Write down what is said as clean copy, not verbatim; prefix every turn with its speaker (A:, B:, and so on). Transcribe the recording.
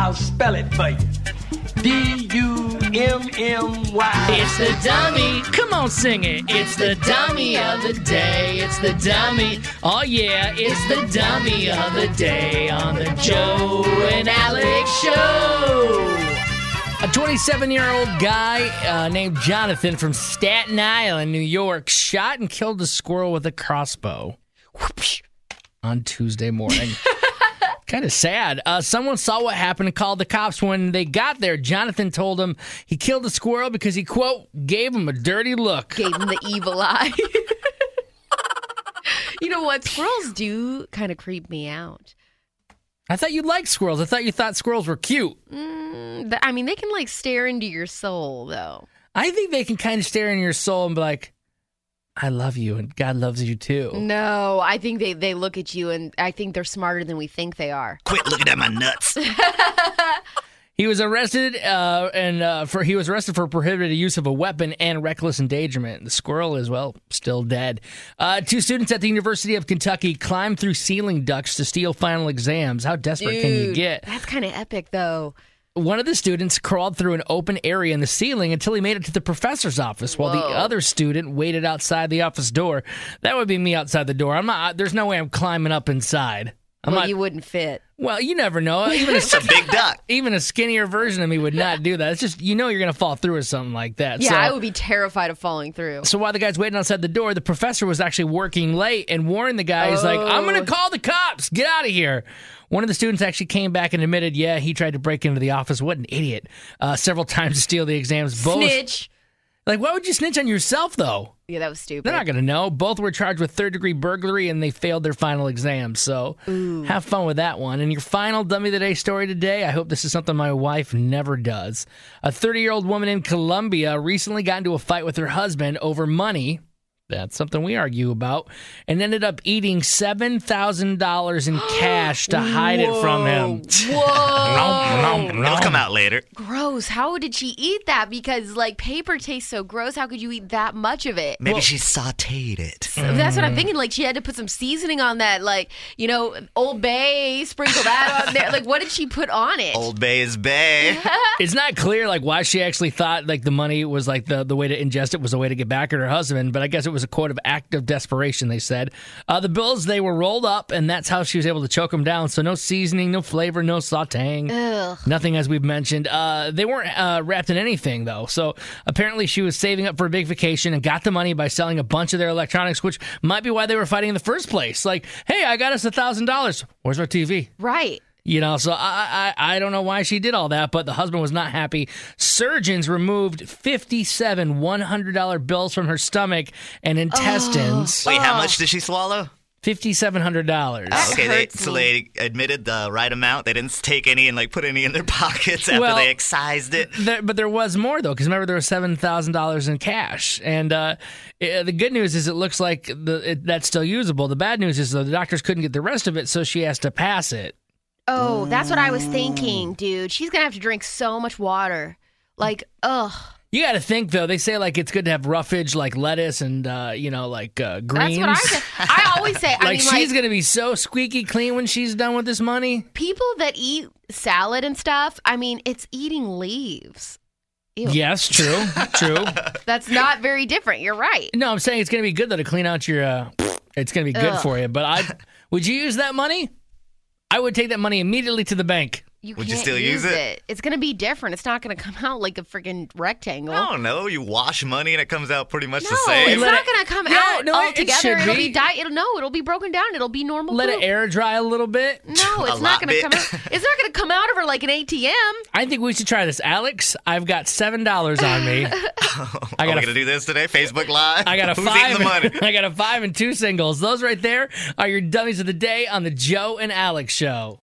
A: I'll spell it for you. D-U-M-M-Y.
B: It's the dummy. Come on, sing it. It's the dummy of the day. It's the dummy. Oh, yeah, it's the dummy of the day on the Joe and Alex Show. A 27-year-old guy named Jonathan from Staten Island, New York, shot and killed a squirrel with a crossbow on Tuesday morning. Kind of sad. Someone saw what happened and called the cops. When they got there, Jonathan told them he killed the squirrel because he, quote, gave him a dirty look.
C: Gave him the evil eye. You know what? Squirrels do kind of creep me out.
B: I thought you liked squirrels. I thought you thought squirrels were cute.
C: I mean, they can like stare into your soul, though.
B: I think they can kind of stare into your soul and be like, I love you and God loves you too.
C: No, I think they look at you and I think they're smarter than we think they are.
D: Quit looking at my nuts.
B: He was arrested for prohibited use of a weapon and reckless endangerment. The squirrel is, well, still dead. 2 students at the University of Kentucky climbed through ceiling ducts to steal final exams. How desperate can you get?
C: That's kind of epic, though.
B: One of the students crawled through an open area in the ceiling until he made it to the professor's office, while the other student waited outside the office door. That would be me outside the door. There's no way I'm climbing up inside.
C: You wouldn't fit.
B: Well, you never know.
D: It's a big duck.
B: Even a skinnier version of me would not do that. It's just, you're going to fall through or something like that.
C: Yeah, I would be terrified of falling through.
B: So while the guy's waiting outside the door, the professor was actually working late and warned the guy. He's like, I'm going to call the cops. Get out of here. One of the students actually came back and admitted, yeah, he tried to break into the office. What an idiot. Several times to steal the exams.
C: Snitch.
B: Like, why would you snitch on yourself, though?
C: Yeah, that was stupid.
B: They're not going to know. Both were charged with third-degree burglary, and they failed their final exams. So have fun with that one. And your final Dummy of the Day story today, I hope this is something my wife never does. A 30-year-old woman in Colombia recently got into a fight with her husband over money. That's something we argue about. And ended up eating $7,000 in cash to hide it from him.
C: Whoa.
D: It'll come out later.
C: Gross. How did she eat that? Because, like, paper tastes so gross. How could you eat that much of it?
D: Maybe she sauteed it.
C: That's what I'm thinking. Like, she had to put some seasoning on that. Like, Old Bay, sprinkle that on there. Like, what did she put on it?
D: Old Bay is Bay.
B: It's not clear, like, why she actually thought, like, the money was, like, the way to ingest it was a way to get back at her husband. But I guess it was a quote of act of desperation, they said. The bills, they were rolled up, and that's how she was able to choke them down. So no seasoning, no flavor, no sauteing.
C: Ugh.
B: Nothing, as we've mentioned. They weren't wrapped in anything, though. So apparently she was saving up for a big vacation and got the money by selling a bunch of their electronics, which might be why they were fighting in the first place. Like, hey, I got us $1,000. Where's our TV?
C: Right.
B: So I don't know why she did all that, but the husband was not happy. Surgeons removed 57 $100 bills from her stomach and intestines.
D: Wait, how much did she swallow?
B: $5,700.
D: Okay, so they admitted the right amount. They didn't take any and put any in their pockets after they excised it.
B: But there was more, though, because remember there was $7,000 in cash. And the good news is it looks like that's still usable. The bad news is, though, the doctors couldn't get the rest of it, so she has to pass it.
C: Oh, that's what I was thinking, dude. She's going to have to drink so much water. Like, ugh.
B: You got to think, though. They say, like, it's good to have roughage, like lettuce and, greens.
C: That's what I say. I always say,
B: she's going to be so squeaky clean when she's done with this money.
C: People that eat salad and stuff, it's eating leaves. Ew.
B: Yes, true.
C: That's not very different. You're right.
B: No, I'm saying it's going to be good, though, to clean out your, it's going to be good for you. But would you use that money? I would take that money immediately to the bank.
D: Would you still use it?
C: It's going to be different. It's not going to come out like a freaking rectangle.
D: I don't know. You wash money and it comes out pretty much the
C: No,
D: same.
C: it's not going to come out all together.
B: It'll
C: be it'll be broken down. It'll be normal.
B: Let
C: poop.
B: it air dry a little bit.
C: No, it's not going to come out. It's not going to come out of her like an ATM.
B: I think we should try this. Alex, I've got $7 on me.
D: Are we going to do this today? Facebook Live?
B: I got a
D: Who's
B: 5.
D: eating the money?
B: I got a 5 and 2 singles. Those right there are your dummies of the day on the Joe and Alex Show.